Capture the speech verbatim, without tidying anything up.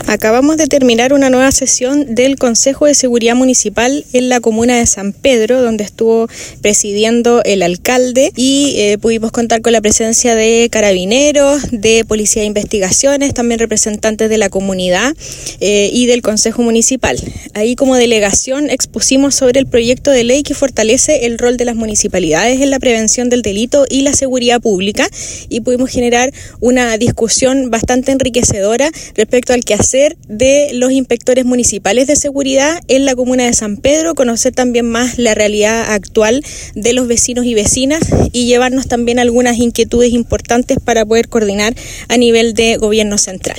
Acabamos de terminar una nueva sesión del Consejo de Seguridad Municipal en la comuna de San Pedro, donde estuvo presidiendo el alcalde y eh, pudimos contar con la presencia de carabineros, de Policía de Investigaciones, también representantes de la comunidad eh, y del Consejo Municipal. Ahí como delegación expusimos sobre el proyecto de ley que fortalece el rol de las municipalidades en la prevención del delito y la seguridad pública, y pudimos generar una discusión bastante enriquecedora respecto al quehacer de los inspectores municipales de seguridad en la comuna de San Pedro, conocer también más la realidad actual de los vecinos y vecinas y llevarnos también algunas inquietudes importantes para poder coordinar a nivel de gobierno central.